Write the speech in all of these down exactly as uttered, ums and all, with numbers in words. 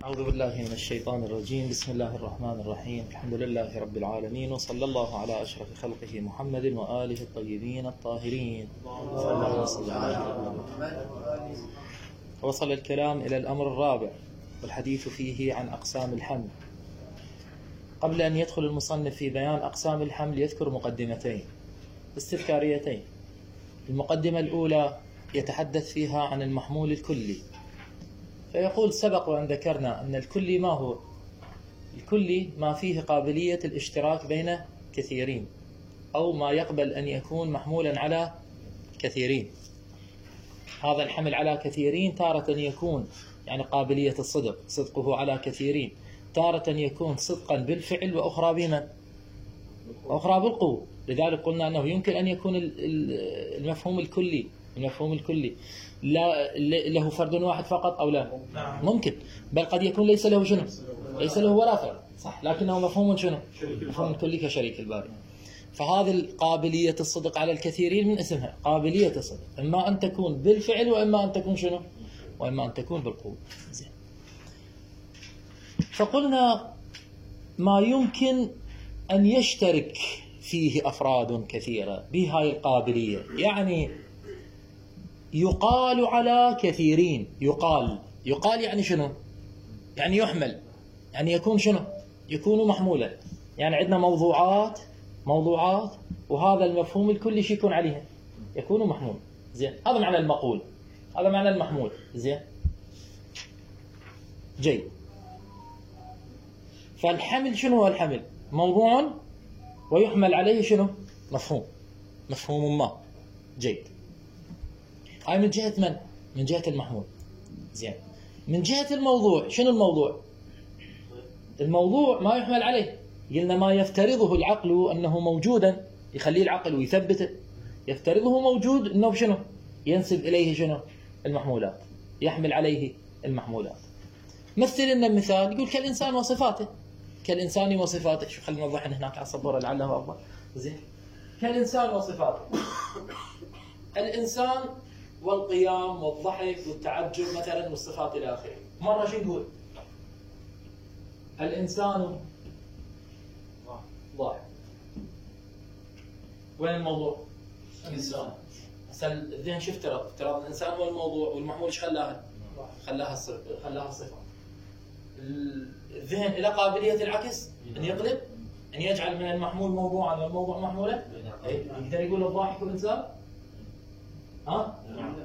أعوذ بالله من الشيطان الرجيم. بسم الله الرحمن الرحيم. الحمد لله رب العالمين، وصلى الله على أشرف خلقه محمد وآله الطيبين الطاهرين. وصل الكلام إلى الأمر الرابع والحديث فيه عن أقسام الحمل. قبل أن يدخل المصنف في بيان أقسام الحمل يذكر مقدمتين استذكاريتين. المقدمة الأولى يتحدث فيها عن المحمول الكلي، فيقول: سبق وأن ذكرنا أن الكلي ما هو؟ الكلي ما فيه قابلية الاشتراك بين كثيرين، أو ما يقبل أن يكون محمولا على كثيرين. هذا الحمل على كثيرين تارة يكون يعني قابلية الصدق، صدقه على كثيرين، تارة يكون صدقا بالفعل، وأخرى بمن؟ وأخرى بالقوة. لذلك قلنا أنه يمكن أن يكون المفهوم الكلي المفهوم الكلي لا له فرد واحد فقط أو لا؟ ممكن، بل قد يكون ليس له شنو؟ ليس له ولا فرد، صح، لكنه مفهوم شنو؟ مفهوم كلي كشريك الباري. فهذه قابلية الصدق على الكثيرين من اسمها قابلية الصدق، إما أن تكون بالفعل وإما أن تكون شنو؟ وإما أن تكون بالقوة. زين. فقلنا ما يمكن أن يشترك فيه أفراد كثيرة بهاي القابلية، يعني يقال على كثيرين. يقال يقال يعني شنو؟ يعني يحمل، يعني يكون شنو؟ يكون محمولا. يعني عندنا موضوعات موضوعات وهذا المفهوم الكلي شو يكون عليها؟ يكون محمول. زين، هذا معنى المقول، هذا معنى المحمول. زين، جيد. فالحمل شنو هو الحمل؟ موضوع ويحمل عليه شنو؟ مفهوم مفهوم ما. جيد. هاي من جهة من؟ من جهة المحمول. زين. من جهة الموضوع، شنو الموضوع؟ الموضوع ما يحمل عليه، قلنا ما يفترضه العقل أنه موجودا، يخليه العقل ويثبته، يفترضه موجود أنه شنو؟ ينسب إليه شنو؟ المحمولات، يحمل عليه المحمولات. مثل لنا مثال، يقول كالإنسان وصفاته. كالإنسان وصفاته. شو، خلينا نوضح هناك على السبورة لعله أفضل. زين. كالإنسان وصفاته. الإنسان والقيام والضحك والتعجب مثلا والصفات إلى آخره. مرة شو نقول؟ الإنسان ضاحك. وين الموضوع؟ الإنسان. هسه الذهن شو افترض؟ افترض الإنسان هو الموضوع، والمحمول ايش خلاها؟ خلاها الصفة، خلاها الصفة. الذهن إلى قابلية العكس، أن يقلب، أن يجعل من المحمول موضوعا والموضوع محمولا. يقدر يقول الضاحك والإنسان؟ ها؟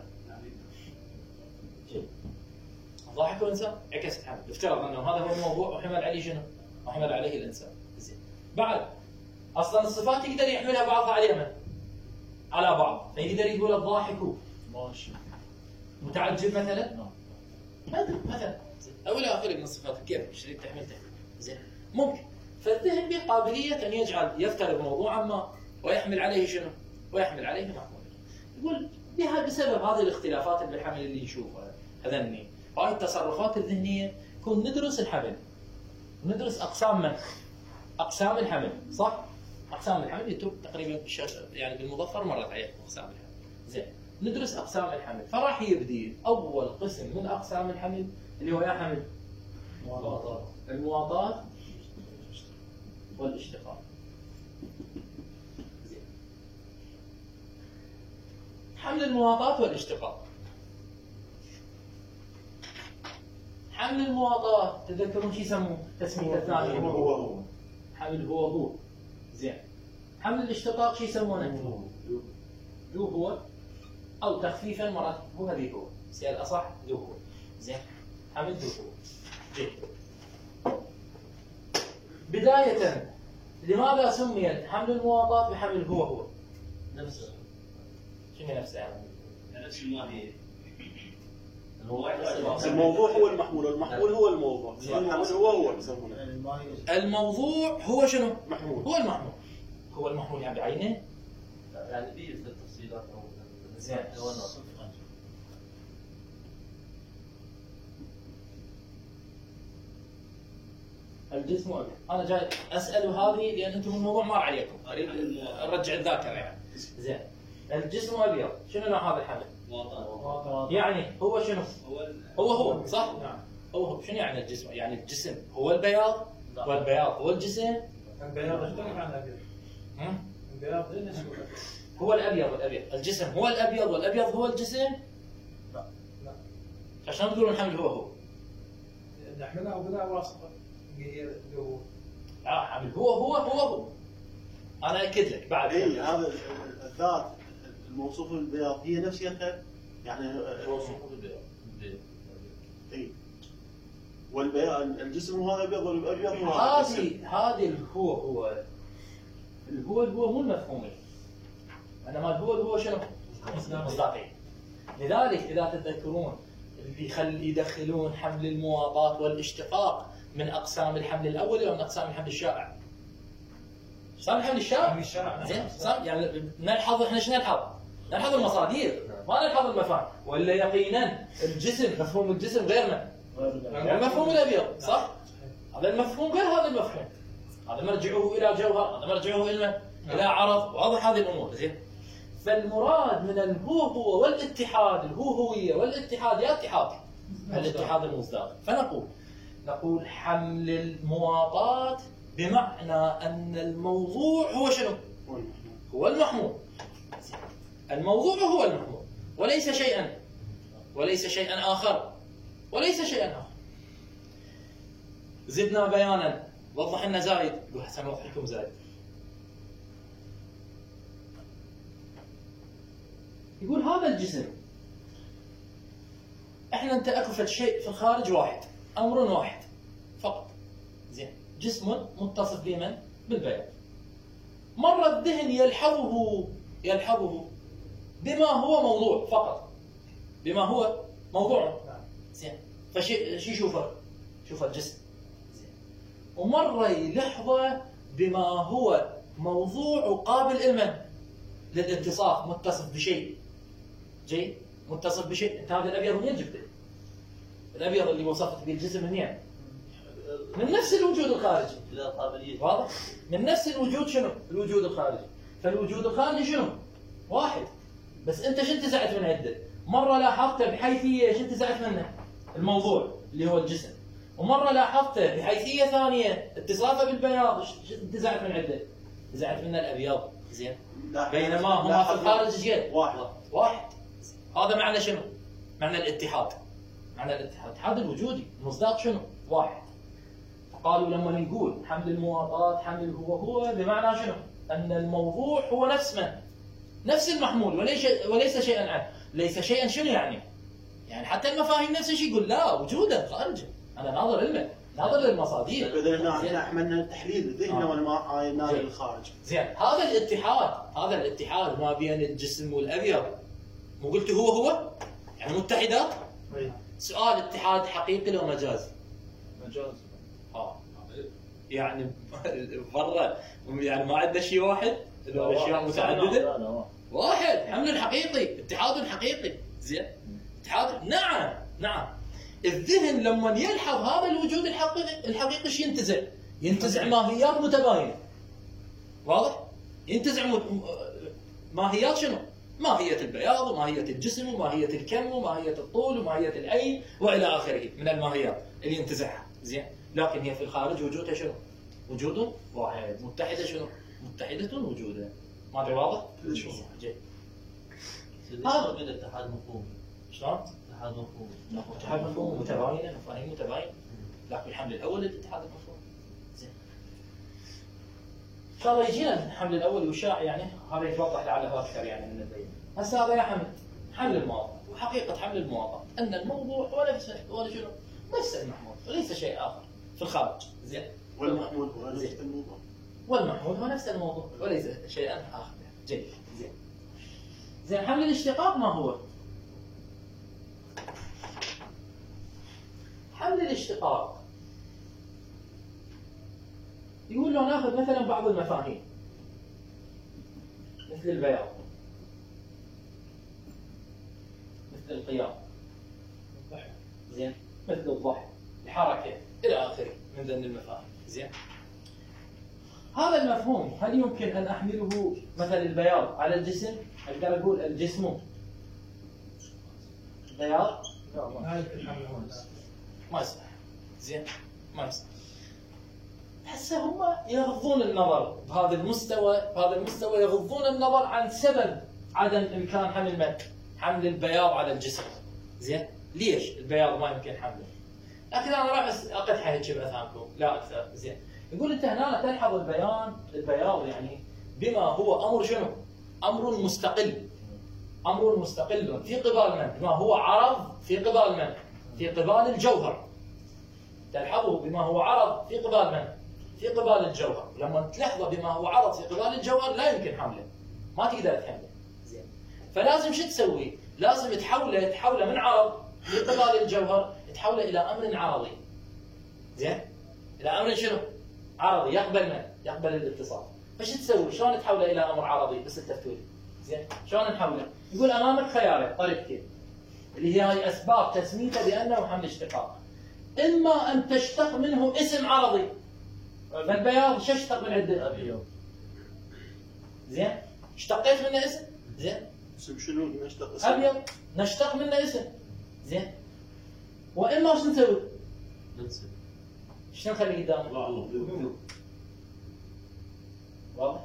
الضاحك والإنسان عكس الحمل. افترض أنه هذا هو الموضوع وحمل عليه شنو؟ وحمل عليه الإنسان. زين. بعد أصلا الصفات يقدر يحملها بعضها على من؟ على بعض. فيقدر يقول الضاحك ماشي متعجب مثلا؟ مثلا أو إلى آخره من الصفات. كيف شريك تحمل تحمل؟ زين، ممكن. فالذهن به قابلية أن يجعل يفترض موضوعا ما ويحمل عليه شنو؟ ويحمل عليه محمول. يقول بها بسبب هذه الاختلافات بالحمل اللي نشوفها هذني، هاي التصرفات الذهنية، كون ندرس الحمل، ندرس أقسام من؟ أقسام الحمل، صح؟ أقسام الحمل يترك تقريبا يعني بالمظفر مرت عليكم أقسام الحمل. زين، ندرس أقسام الحمل، فراح يبدي أول قسم من أقسام الحمل اللي هو يا حمل المواطات المواطات والاشتقاق. زين. حمل المواطات والاشتقاق. حمل المواطات تذكرون شو يسموه؟ تسمية الثانية هو هو. حمل هو هو. زين. حمل الاشتقاق شو يسمونه؟ ذو هو، أو تخفيفا مرات هو هذه هو. سيال أصح ذو هو. زين. حمل ذو هو. جيد. بداية، لماذا سميت حمل المواطات بحمل هو هو؟ نفسه. شنو نفسه يعني؟ نفس الماهية. الموضوع هو المحمول، والمحمول هو الموضوع. المحمول هو هو بيسمونه. الموضوع هو شنو؟ محمول. هو المحمول. هو المحمول يعني بعينه؟ يعني في التفصيلات او زين. الجسم وأبيض. أنا جاي أسأل هذه لأن أنتم الموضوع مر عليكم، أريد أرجع الذاكرة يعني. زين. الجسم أبيض، شنو نوع هذا الحمل؟ مواطن. يعني هو شنو؟ هو هو صح؟ نعم. هو شنو يعني الجسم؟ يعني الجسم هو البياض والبياض هو الجسم؟ البياض يختلف عن الابيض. البياض غير الاسود. هو الابيض والابيض، الجسم هو الابيض والابيض هو الجسم؟ لا لا. عشان تقولون الحمل هو هو. نحملها وبلا واسطه اللي هو لا حمل هو هو هو هو. انا اكد لك بعد. اي هذا الذات الموصوف بالبياض هي نفسها يعني موصوف بالبياض. اي والبياض الجسم هو الابيض والابيض هو هذه هذه الهو هو الهو الهو مو المفهومي. انما الهو الهو شنو؟ مصداقي. لذلك اذا تتذكرون اللي يخلي يدخلون حمل المواطات والاشتقاق من اقسام الحمل الاولي ومن اقسام الحمل الشائع. اقسام الحمل الشائع زين صار يعني نلحظ احنا شنو نلحظ؟ نلحظ المصادر ما نلحظ المفاهيم ولا يقينا الجسم مفهوم الجسم غيرنا غير مفهوم الابيض صح؟ هذا المفهوم غير هذا المفهوم. هذا مرجعه الى جوهر، هذا مرجعه الى الى عرض، واضح هذه الامور زين. فالمراد من الهو هو والاتحاد، الهو هويه والاتحاد يا اتحاد الاتحاد المصداق. فنقول نقول حمل المواطات بمعنى ان الموضوع هو شنو؟ هو المحمول. الموضوع هو المحمول وليس شيئا وليس شيئا اخر وليس شيئا اخر. زدنا بيانا وضح لنا زايد، يقول حسن اوضح لكم زايد. يقول هذا الجسم احنا انت اكو فد شيء في الخارج واحد، امر واحد فقط زين، جسم متصف بمن؟ بالبياض. مر الذهن يلحظه يلحظه بما هو موضوع فقط، بما هو موضوع زين. فشي شو يشوفه؟ شوف الجسم زين. ومره يلحظه بما هو موضوع وقابل لمن؟ للاتصاف، متصف بشيء جيد، متصف بشيء. انت هذا الابيض منين جبته؟ الابيض اللي وصفت به الجسم منين؟ من نفس الوجود الخارجي. لا قابليه. واضح؟ من نفس الوجود شنو؟ الوجود الخارجي. فالوجود الخارجي شنو؟ واحد. بس انت شو انتزعت من عده؟ مره لاحظته بحيثيه شو انتزعت منه؟ الموضوع اللي هو الجسم. ومره لاحظته بحيثيه ثانيه اتصافه بالبياض، شو انتزعت من عده؟ انتزعت منه الابيض زين. بينما هما في الخارج جيل واحد واحد. هذا معنى شنو؟ معنى الاتحاد. معنى الاتحاد، الاتحاد الوجودي، المصداق شنو؟ واحد. فقالوا لما نقول حمل المواطات حمل هو هو بمعنى شنو؟ ان الموضوع هو نفس من؟ نفس المحمول وليس وليس شيئا عنه، ليس شيئا شنو يعني؟ يعني حتى المفاهيم نفس الشيء يقول لا وجوده خارجه، انا ناظر لمن؟ ناظر للمصادر. اذا احنا عملنا تحليل الذهن ولا ناظر للخارج. زين، هذا الاتحاد، هذا الاتحاد ما بين الجسم والابيض مو قلت هو هو؟ يعني متحدات؟ سؤال اتحاد حقيقي لو مجازي؟ مجاز. اه يعني برا يعني ما عندنا شيء واحد؟ لو اشياء متعدده؟ واحد، حمل حقيقي، اتحاد حقيقي، زين؟ اتحاد نعم نعم. الذهن لما يلحظ هذا الوجود الحقيقي الحقيقي ايش ينتزع؟ ينتزع ماهيات متباينه. واضح؟ ينتزع م... ماهيات شنو؟ ماهيه البياض وماهيه الجسم وماهيه الكم وماهيه الطول وماهيه العين والى اخره من الماهيات اللي ينتزعها، زين؟ لكن هي في الخارج وجودها شنو؟ وجود واحد، متحده شنو؟ متحده وجوده. ما ادري واضح؟ جيد. هذا بين الاتحاد مفهومي. شلون؟ اتحاد مفهومي. اتحاد مفهوم متباينه، مفاهيم متباينه، لكن الحمل الاول الاتحاد المفهوم. زين. ان شاء الله يجينا الحمل الاول والشائع، يعني هذا يتوضح لعله اكثر يعني من البين. هسه هذا يا حمل حمل المواطن، وحقيقه حمل المواطن ان الموضوع هو نفسه هو شنو؟ نفس المحمول وليس شيء اخر في الخارج، زين؟ والمحمول هو نفس الموضوع. والمحمول هو نفس الموضوع وليس شيئا اخر. جيد. زين. زين، حمل الاشتقاق ما هو؟ حمل الاشتقاق يقول لو ناخذ مثلا بعض المفاهيم مثل البياض، مثل القيام، زين، مثل الضحك، الحركه الى اخره من ضمن المفاهيم، زين. هذا المفهوم هل يمكن ان احمله مثل البياض على الجسم؟ اقدر اقول الجسم بياض؟ ما يصلح. زين؟ ما يصلح. هسه هم يغضون النظر بهذا المستوى، بهذا المستوى يغضون النظر عن سبب عدم امكان حمل من؟ حمل البياض على الجسم. زين؟ ليش البياض ما يمكن حمله؟ لكن انا راح اقدح هيك باذهانكم لا اكثر. زين؟ يقول انت هنا تلحظ البيان البياض يعني بما هو امر شنو؟ امر مستقل. امر مستقل في قبال من؟ بما هو عرض في قبال من؟ في قبال الجوهر. تلحظه بما هو عرض في قبال من؟ في قبال الجوهر. لما تلحظه بما هو عرض في قبال الجوهر لا يمكن حمله. ما تقدر تحمله. زين. فلازم شو تسوي؟ لازم تحوله تحوله من عرض في قبال الجوهر تحوله الى امر عرضي. زين؟ الى امر شنو؟ عرضي يقبل من؟ يقبل الاتصال. فش تسوي؟ شلون تحوله الى امر عرضي؟ بس التفتولي. زين؟ شلون نحوله؟ يقول امامك خيارين طريقتين اللي هي هاي اسباب تسميته بانه حمل اشتقاق. اما ان تشتق منه اسم عرضي. فالبياض شو اشتق من عنده؟ ابيض. زين؟ اشتقيت منه اسم؟ زين؟ اسم شنو نشتق اسم؟ ابيض نشتق منه اسم. زين؟ واما شو نسوي؟ ننسى. شنو نخلي قدامه؟ لا الله واضح؟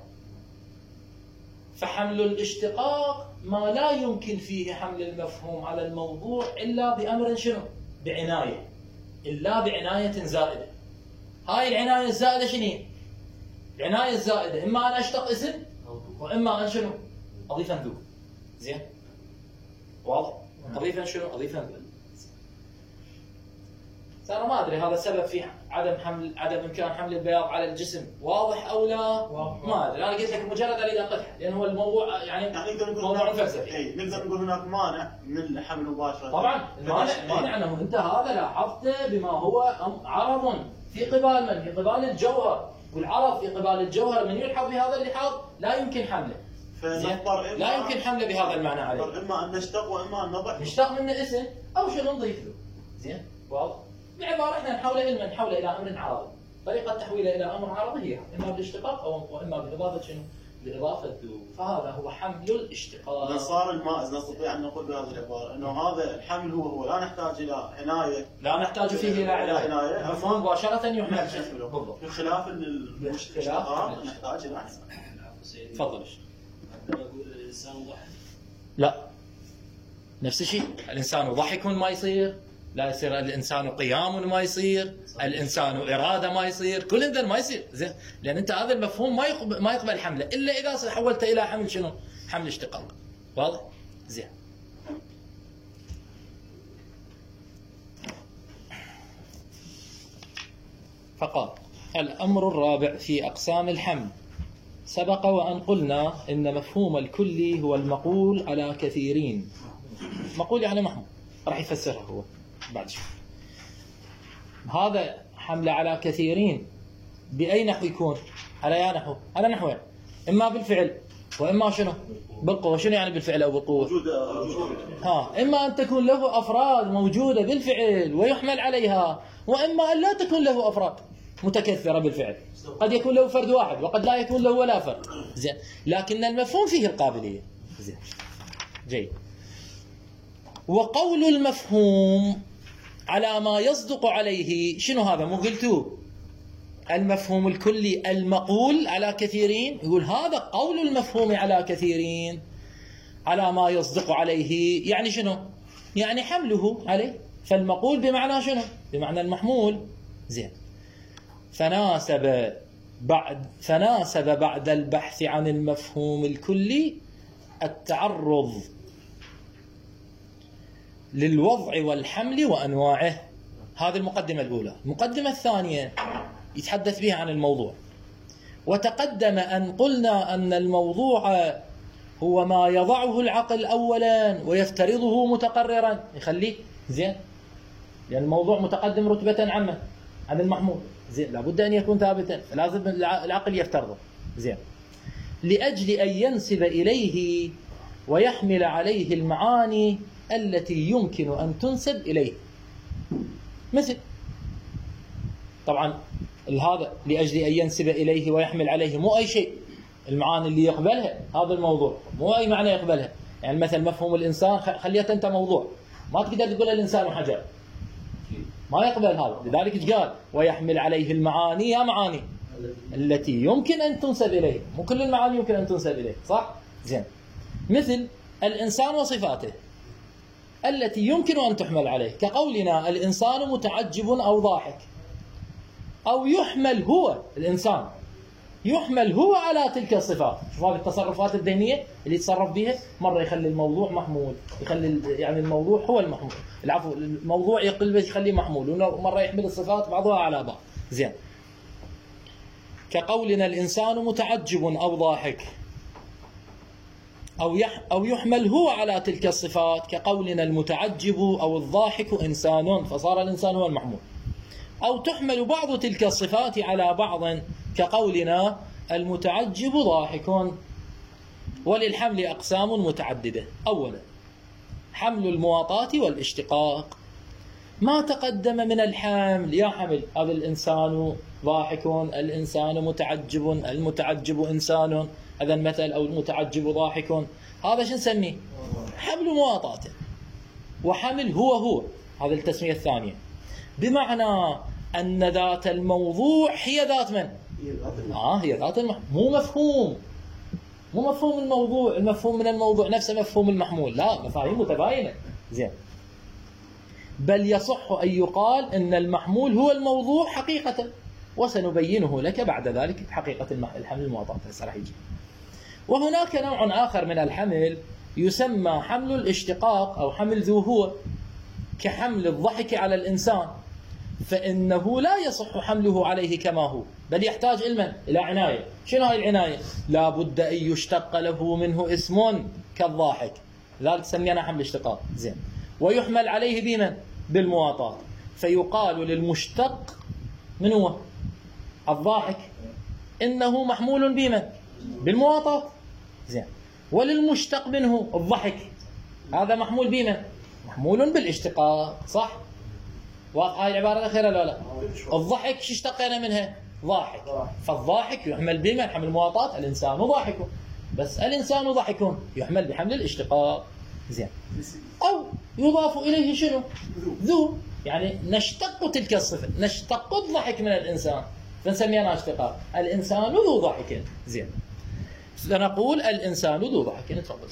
فحمل الاشتقاق ما لا يمكن فيه حمل المفهوم على الموضوع الا بامر شنو؟ بعنايه. الا بعنايه زائده. هاي العنايه الزائده شنو هي؟ العنايه الزائده اما ان اشتق اسم واما ان شنو؟ اضيف اندوب. زين؟ واضح؟ اضيف ان شنو؟ اضيف اندوب. انا ما ادري هذا سبب في عدم حمل عدم امكان حمل البياض على الجسم واضح او لا؟ ما ادري. انا قلت لك مجرد اريد اقدح لان هو الموضوع يعني يعني نقدر نقول موضوع فلسفي. اي نقدر نقول هناك مانع من الحمل مباشره. طبعا المانع المانع انه انت هذا لاحظته بما هو عرض في قبال من؟ في قبال الجوهر، والعرض في قبال الجوهر من يلحظ بهذا اللحاظ لا يمكن حمله. فنضطر لا يمكن حمله بهذا المعنى عليه. اما ان نشتق واما ان نضع. نشتق منه اسم او شنو نضيف له. زين؟ واضح؟ بعباره احنا نحوله الى نحوله الى امر عرضي. طريقه تحويله الى امر عرضي هي اما بالاشتقاق او واما باضافه شنو؟ باضافه ذو. فهذا هو حمل الاشتقاق. اذا صار الماء نستطيع ان نقول بهذه العباره انه هذا الحمل هو هو لا نحتاج الى عنايه. لا نحتاج فيه الى عنايه. المفهوم مباشره يحمل بالضبط. بخلاف الاشتقاق نحتاج الى عنايه. تفضل. عندما نقول الانسان ضحك. لا. نفس الشيء، الانسان ضحك ما يصير، لا يصير الانسان قيام ما يصير، الانسان اراده ما يصير، كل هذا ما يصير. زين؟ لان انت هذا المفهوم ما يقبل ما يقبل حمله الا اذا حولته الى حمل شنو؟ حمل اشتقاق. واضح؟ زين. فقال الامر الرابع في اقسام الحمل. سبق وان قلنا ان مفهوم الكلي هو المقول على كثيرين. مقول يعني محمول، راح يفسرها هو بعد شوي. هذا حمله على كثيرين باي نحو يكون؟ على يا نحو؟ على نحوين، اما بالفعل واما شنو؟ بالقوه. شنو يعني بالفعل او بالقوه؟ موجوده. ها، اما ان تكون له افراد موجوده بالفعل ويحمل عليها، واما ان لا تكون له افراد متكثره بالفعل. قد يكون له فرد واحد وقد لا يكون له ولا فرد. زين، لكن المفهوم فيه القابليه. زين، جيد. وقول المفهوم على ما يصدق عليه شنو هذا؟ مو قلتوه المفهوم الكلي المقول على كثيرين؟ يقول هذا قول المفهوم على كثيرين على ما يصدق عليه. يعني شنو؟ يعني حمله عليه. فالمقول بمعنى شنو؟ بمعنى المحمول. زين. فناسب بعد فناسب بعد البحث عن المفهوم الكلي التعرض للوضع والحمل وأنواعه. هذه المقدمة الأولى. المقدمة الثانية يتحدث بها عن الموضوع. وتقدم أن قلنا أن الموضوع هو ما يضعه العقل أولا ويفترضه متقررا. يخليه زين، لأن الموضوع متقدم رتبة عامة عن المحمول. زين، لابد أن يكون ثابتا، لازم العقل يفترضه. زين، لأجل أن ينسب إليه ويحمل عليه المعاني التي يمكن أن تنسب إليه. مثل طبعا هذا لأجل أن ينسب إليه ويحمل عليه مو أي شيء، المعاني اللي يقبلها هذا الموضوع، مو أي معنى يقبلها. يعني مثل مفهوم الإنسان خليته أنت موضوع، ما تقدر تقول الإنسان حجر، ما يقبل هذا. لذلك ايش قال؟ ويحمل عليه المعاني، يا معاني التي يمكن أن تنسب إليه. مو كل المعاني يمكن أن تنسب إليه، صح؟ زين. مثل الإنسان وصفاته التي يمكن أن تحمل عليه، كقولنا الإنسان متعجب أو ضاحك. أو يحمل هو الإنسان، يحمل هو على تلك الصفات. شوف هذه التصرفات الذهنية اللي يتصرف بها، مرة يخلي الموضوع محمول، يخلي يعني الموضوع هو المحمول، العفو الموضوع يقلبه يخليه محمول، ومرة يحمل الصفات بعضها على بعض. زين. كقولنا الإنسان متعجب أو ضاحك. أو يح أو يحمل هو على تلك الصفات، كقولنا المتعجب أو الضاحك إنسان، فصار الإنسان هو المحمول. أو تحمل بعض تلك الصفات على بعض، كقولنا المتعجب ضاحك. وللحمل أقسام متعددة. أولا حمل المواطاة والاشتقاق. ما تقدم من الحمل، يا حمل هذا الإنسان ضاحك، الإنسان متعجب، المتعجب إنسان، هذا المثل، أو المتعجب ضاحك، هذا شو نسميه؟ حمل مواطاة. وحمل هو هو، هذا التسمية الثانية، بمعنى أن ذات الموضوع هي ذات من؟ آه هي ذات المحمول. مو مفهوم، مو مفهوم الموضوع، المفهوم من الموضوع نفسه مفهوم المحمول، لا، مفاهيم متباينة. زين. بل يصح أن يقال أن المحمول هو الموضوع حقيقة، وسنبينه لك بعد ذلك حقيقة الحمل المواطاة. هسه راح يجي. وهناك نوع آخر من الحمل يسمى حمل الاشتقاق أو حمل ذو هو، كحمل الضحك على الإنسان، فإنه لا يصح حمله عليه كما هو، بل يحتاج علما إلى عناية. شنو هاي العناية؟ لا بد أن يشتق له منه اسم كالضاحك، لذلك سمينا حمل اشتقاق. زين. ويحمل عليه بمن؟ بالمواطاة، فيقال للمشتق من هو؟ الضاحك، إنه محمول بمن؟ بالمواطاة. زين. وللمشتق منه الضحك، هذا محمول بمن؟ محمول بالاشتقاق، صح؟ واضحة هاي العبارة الأخيرة ولا لا؟ الضحك شو اشتقينا منها؟ ضاحك، فالضاحك يحمل بمن؟ حمل المواطاة، الإنسان ضاحك، بس الإنسان ضحك يحمل بحمل الاشتقاق. زين. أو يضاف إليه شنو؟ ذو، يعني نشتق تلك الصفة، نشتق الضحك من الإنسان فنسميها اشتقاق، الإنسان ذو ضحك. زين. فنقول الإنسان ذو ضحك. تفضل.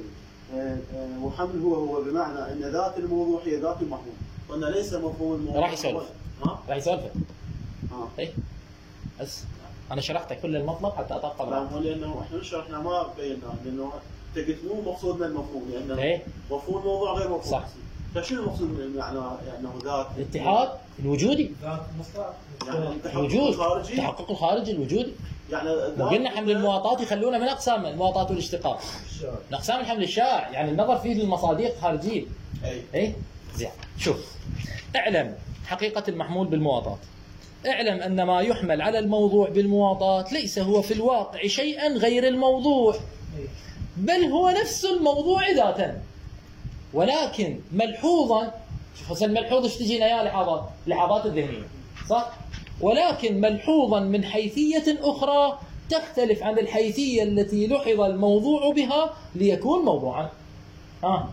وحمل هو هو بمعنى أن ذات الموضوع هي ذات المحمول، قلنا ليس مفهوم الموضوع. راح يسولف. راح يسولف. اه اي بس انا شرحت كل المطلب حتى اطبق. لا مو لانه احنا شرحنا ما بينا، لانه انت قلت مو مقصودنا المفهوم، لانه ايه مفهوم الموضوع غير مفهوم. صح. فشنو المقصود من المعنى؟ يعني ذات الاتحاد الوجودي، ذات مصدر، يعني الوجود، الخارجي، التحقق الخارجي الوجودي. يعني وقلنا حمل المواطاة يخلونا من اقسام المواطاة والاشتقاق، من اقسام الحمل الشائع، يعني النظر فيه للمصادق الخارجيه. اي اي زين. شوف، اعلم حقيقة المحمول بالمواطاة. اعلم أن ما يحمل على الموضوع بالمواطاة ليس هو في الواقع شيئا غير الموضوع، بل هو نفس الموضوع ذاتا، ولكن ملحوظا. شوف الملحوظ ايش تجينا يا لحظات، لحظات الذهنية، صح؟ ولكن ملحوظا من حيثية أخرى تختلف عن الحيثية التي لحظ الموضوع بها ليكون موضوعا. ها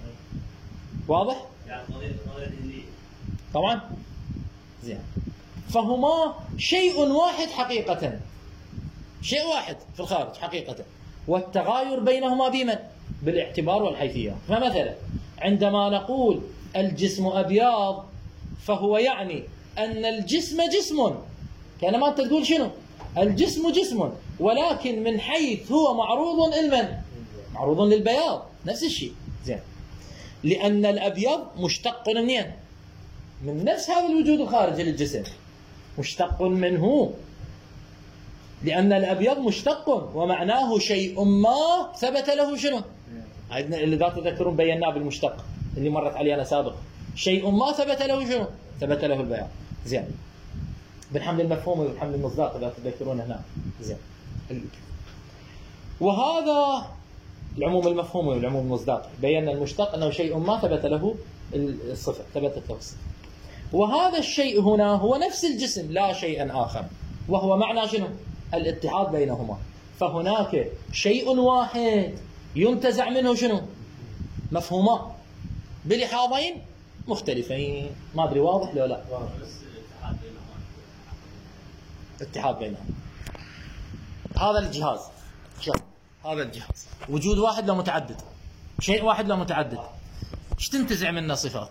واضح؟ يعني قضية قضية ذهنية. طبعا. زين. فهما شيء واحد حقيقة، شيء واحد في الخارج حقيقة، والتغاير بينهما بمن؟ بالاعتبار والحيثية. فمثلا عندما نقول الجسم أبيض، فهو يعني أن الجسم جسم، كأنما أنت تقول شنو؟ الجسم جسم، ولكن من حيث هو معروض لمن؟ معروض للبياض، نفس الشيء. زين. لأن الأبيض مشتق منين؟ من نفس هذا الوجود الخارجي للجسم، مشتق منه، لأن الأبيض مشتق ومعناه شيء ما ثبت له شنو؟ عندنا اللي ذات تذكرون بيناه بالمشتق اللي مرت علينا سابقا، شيء ما ثبت له شنو؟ ثبت له البياض. زين. بالحمل المفهوم وبالحمل المصداق إذا تذكرون هنا. زين. وهذا العموم المفهوم والعموم المصداق، بينا المشتق أنه شيء ما ثبت له الصفة، ثبتت له الصفة. وهذا الشيء هنا هو نفس الجسم لا شيء آخر، وهو معنى شنو؟ الاتحاد بينهما. فهناك شيء واحد ينتزع منه شنو؟ مفهومان بلحاظين مختلفين. ما ادري واضح لو لا؟ بس الاتحاد بينهم. اتحاد بينهم. هذا الجهاز، شوف هذا الجهاز وجود واحد لو متعدد، شيء واحد لو متعدد، ايش تنتزع منه صفات؟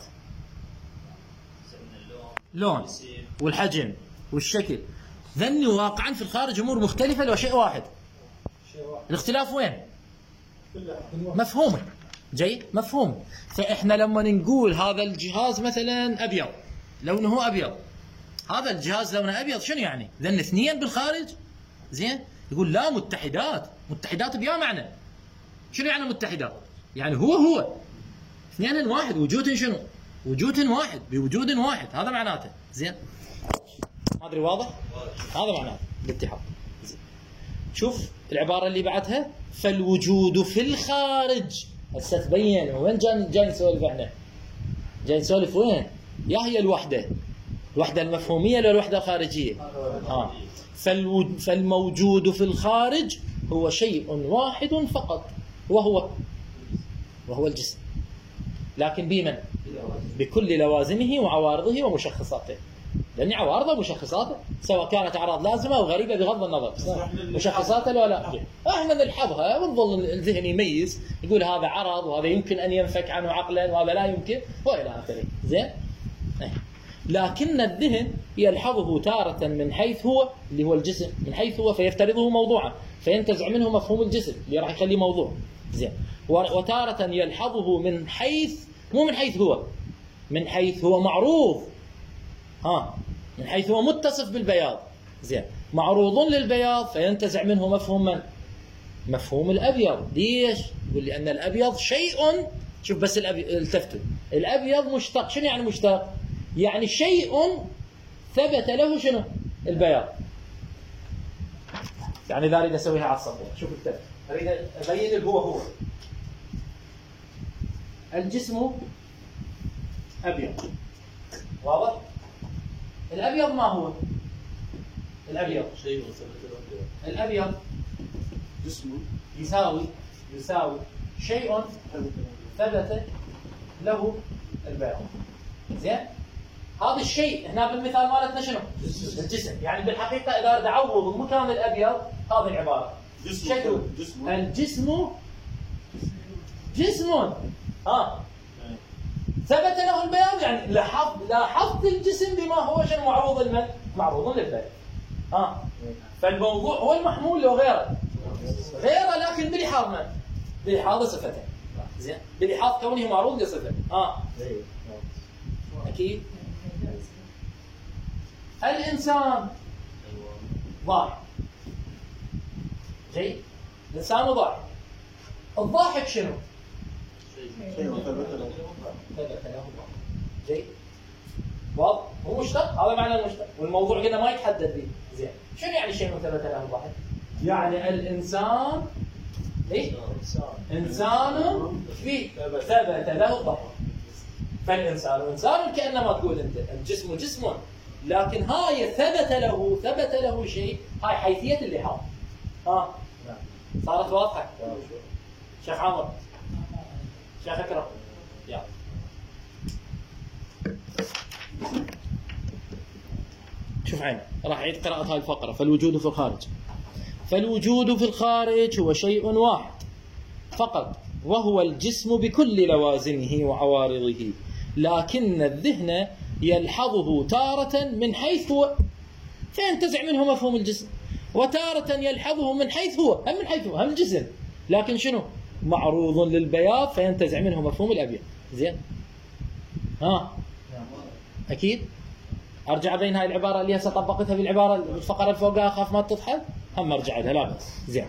لون والحجم والشكل. ذني واقعا في الخارج امور مختلفه لو شيء واحد. الاختلاف وين؟ مفهوم. جيد، مفهوم. فاحنا لما نقول هذا الجهاز مثلا ابيض، لونه ابيض، هذا الجهاز لونه ابيض، شنو يعني؟ ذن اثنين بالخارج؟ زين؟ يقول لا، متحدات. متحدات بيا معنى. شنو يعني متحدات؟ يعني هو هو اثنين واحد، وجود شنو؟ وجود واحد بوجود واحد، هذا معناته. زين؟ ما ادري واضح؟ هذا معناته الاتحاد. زين. شوف العباره اللي بعدها، فالوجود في الخارج. هسه تبين وين جاي جاي نسولف احنا؟ جاي نسولف وين؟ يا هي الوحده، الوحده المفهوميه ولا الوحده الخارجيه؟ اه فالو... فالموجود في الخارج هو شيء واحد فقط، وهو وهو الجسم، لكن بمن؟ بكل لوازمه وعوارضه ومشخصاته. لأن عوارضه ومشخصاته سواء كانت أعراض لازمة أو غريبة بغض النظر، مشخصاته ولا لا؟ احنا نلحظها ونظل الذهن يميز، يقول هذا عرض وهذا يمكن أن ينفك عنه عقلا وهذا لا يمكن وإلى آخره. زين؟ لكن الذهن يلحظه تارة من حيث هو، اللي هو الجسم، من حيث هو فيفترضه موضوعا، فينتزع منه مفهوم الجسم اللي راح يخليه موضوع. زين؟ وتارة يلحظه من حيث، مو من حيث هو، من حيث هو معروض. ها، من حيث هو متصف بالبياض. زين؟ معروض للبياض فينتزع منه مفهوم من؟ مفهوم الابيض. ليش؟ يقول لأن الابيض شيء، شوف بس الابيض، التفتوا، الابيض مشتق. شنو يعني مشتق؟ يعني شيء ثبت له شنو؟ البياض. يعني اذا اريد اسويها على السطح، شوف التفت، اريد ابين الهو هو. الجسم ابيض، واضح؟ الابيض ما هو؟ الابيض شيء ثبت له. الابيض جسمه يساوي يساوي شيء ثبت له البياض. زين؟ هذا الشيء هنا بالمثال مالتنا شنو؟ الجسم. يعني بالحقيقه اذا اريد اعوض مكان الابيض هذه العباره. شكله الجسم جسم ها ثبت له البياض، يعني لاحظ لاحظت الجسم بما هو شنو معروض المن؟ معروض للبياض. ها فالموضوع هو المحمول لو غيره غيره، لكن بلحاظ من؟ بلحاظ صفته. زين؟ بلحاظ كونه معروض لصفه. ها اكيد. الانسان ضاحك. جيد؟ الانسان ضاحك. الضاحك شنو؟ شيء ثبت له. ثبت له. جيد؟ واضح؟ هو مشتق، هذا معنى المشتق، والموضوع هنا ما يتحدد به. زين؟ شنو يعني شيء ثبت له الضاحك؟ يعني الانسان ايش؟ انسان في ثبت له الضحك. فالانسان انسان كانما تقول انت، الجسم جسم، لكن هاي ثبت له ثبت له شيء، هاي حيثيه اللحاظ. ها صارت واضحه؟ شيخ عمر، شيخ اكرم، يلا شوف عين، راح اعيد قراءه هاي الفقره. فالوجود في الخارج، فالوجود في الخارج هو شيء واحد فقط، وهو الجسم بكل لوازمه وعوارضه، لكن الذهن يلحظه تارة من حيث هو فينتزع منه مفهوم الجسم، وتارة يلحظه من حيث هو، هم من حيث هو، هم الجسم، لكن شنو؟ معروض للبياض فينتزع منه مفهوم الأبيض. زين؟ ها؟ أكيد؟ أرجع بين هاي العبارة اللي هسه طبقتها بالعبارة الفقرة اللي فوقها، أخاف ما تضحك، هم أرجع لها لا بأس. زين.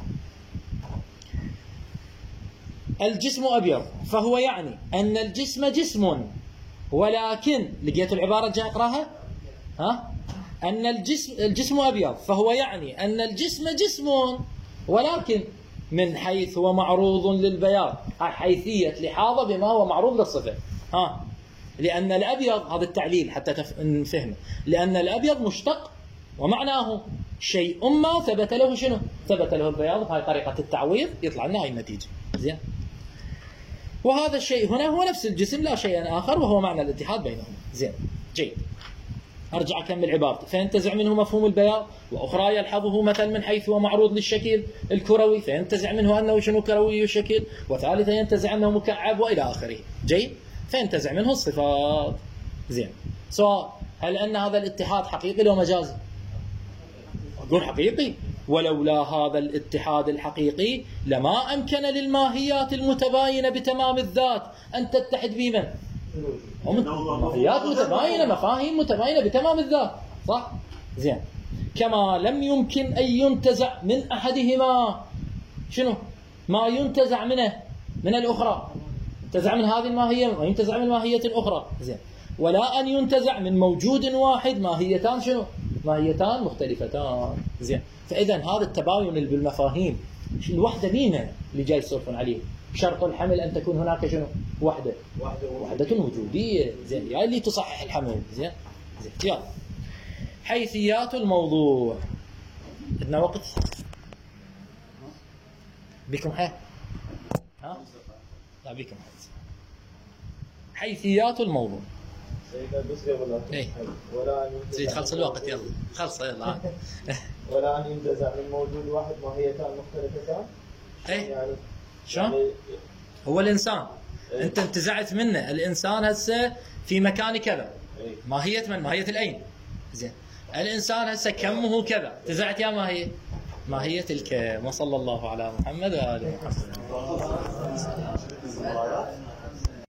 الجسم أبيض، فهو يعني أن الجسم جسم، ولكن لقيتوا العبارة جاي أقراها؟ ها؟ أن الجسم الجسم أبيض، فهو يعني أن الجسم جسم، ولكن من حيث هو معروض للبياض، هاي حيثية لحاظة بما هو معروض للصفة. ها؟ لأن الأبيض، هذا التعليل حتى تف... نفهمه، لأن الأبيض مشتق ومعناه شيء ما ثبت له شنو؟ ثبت له البياض، بهاي طريقة التعويض يطلع لنا هاي النتيجة. زين؟ وهذا الشيء هنا هو نفس الجسم لا شيء آخر، وهو معنى الاتحاد بينهم. زين جيد. أرجع أكمل عبارتي. فينتزع منه مفهوم البياض، وأخرى يلحظه مثل من حيث هو معروض للشكل الكروي، فينتزع منه أنه شنو كروي الشكل، وثالثا ينتزع أنه مكعب، وإلى آخره. جيد. فينتزع منه الصفات. زين. سؤال: هل أن هذا الاتحاد حقيقي لو مجازي؟ أقول حقيقي. ولولا هذا الاتحاد الحقيقي لما أمكن للماهيات المتباينة بتمام الذات أن تتحد بمن؟ ماهيات متباينة، مفاهيم متباينة بتمام الذات، صح؟ زين. كما لم يمكن أن ينتزع من أحدهما شنو؟ ما ينتزع منه من الأخرى. ينتزع من هذه الماهية وينتزع من ماهية أخرى. زين. ولا أن ينتزع من موجود واحد ماهيتان شنو؟ ماهيتان مختلفتان. زين. فإذا هذا التباين بالمفاهيم الوحدة بينا اللي جاي يسولفون عليه. شرط الحمل أن تكون هناك شنو؟ وحدة. وحدة, وحدة وجودية. زين. يا اللي تصحح الحمل. زين. زين. يلا. حيثيات الموضوع. عندنا وقت؟ بكم حيث؟ ها؟ لا بكم حيث. حيثيات الموضوع. ايه ولا أن زيد خلص الوقت يلا خلص يلا. ولا أن ينتزع من موجود واحد ماهيتان مختلفتان. ايه يعني شلون؟ يعني هو الانسان إيه؟ انت انتزعت منه. الانسان هسه في مكان كذا. إيه؟ ماهية من؟ ماهية العين. زين. الانسان هسه كمه كذا، انتزعت يا ماهية ماهية الكم. وصلى الله على محمد وآله محمد.